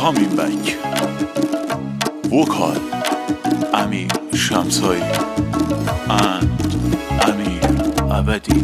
coming back. Vocal Amir Shamsai and Amir Abadi.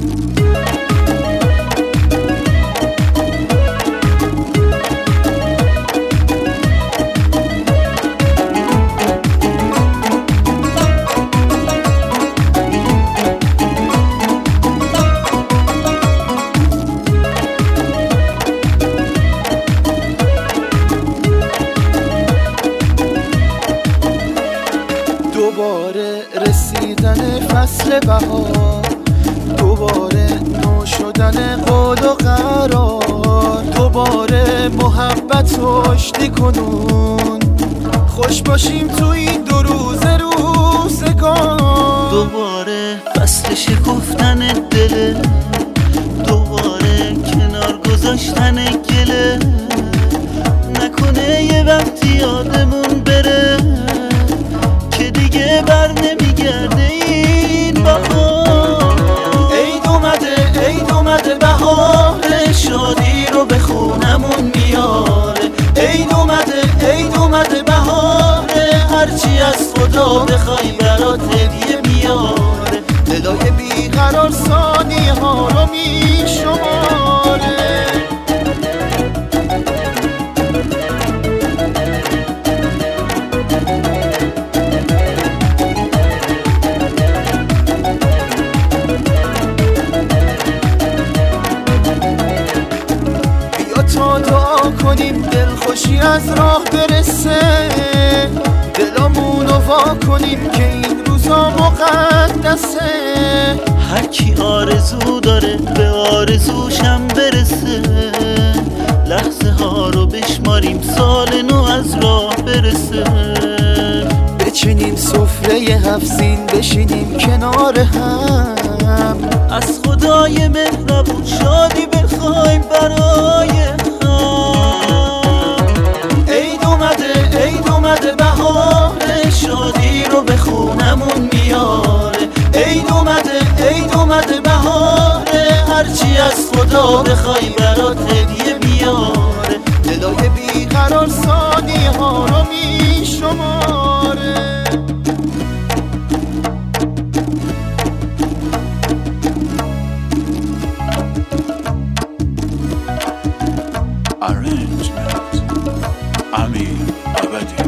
دوباره رسیدن فصل بهار، دوباره نو شدن قول و قرار، دوباره محبت آشتی کنون، خوش باشیم تو این 2 روز روزگار. دوباره فصل شکفتن دل، دوباره کنار گذاشتن گله، نکنه یه وقتی یادمون بره که دیگه بر نمیگرده این بهار. عید اومده بهار، شادی رو به خونمون میاره. عید اومده بهار، هرچی از خدا بخوای برات هدیه میاره. دلای بیقرار ثانیه ها رو میشماره. تا دعا کنیم دلخوشی از راه برسه، دلامونو وا کنیم که این روزا مقدسه. هر کی آرزو داره به آرزوشم برسه، لحظه ها رو بشماریم سال نو از راه برسه. بچینیم سفره 7 سین بشینیم کنار هم، از خدای مهربون شادی بخوایم برای هم. عید اومده بهار، شادی رو به خونمون میاره. عید اومده بهار، هرچی از خدا بخوای برات هدیه میاره. دلای بیقرار ثانیه ها رو میشماره. Arrangement Amir Abadi.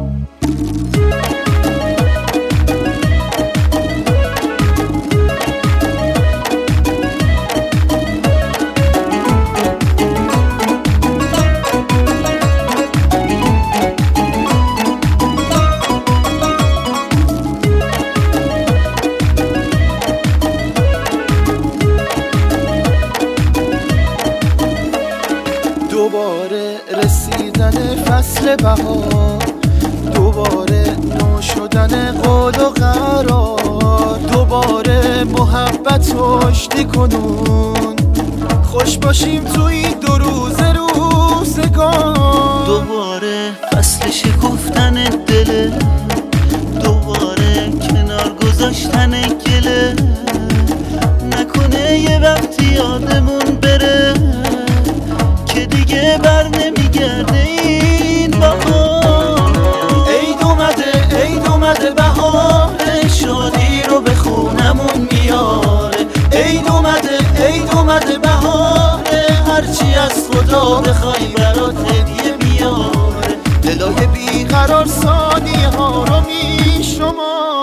دوباره رسیدن فصل بهار، دوباره نو شدن قول و قرار، دوباره محبت آشتی کنون، خوش باشیم تو این 2 روز روزگار. دوباره فصل شکفتن دل، دوباره کنار گذاشتن گله، نکنه یه وقتی یادمون بره که دیگه بر نمیگرده این بهار. عید اومده بهار، شادی رو به خونمون میاره. عید اومده بهار، هرچی از خدا بخوای برات هدیه میاره. دلای بیقرار ثانیه ها رو میشماره.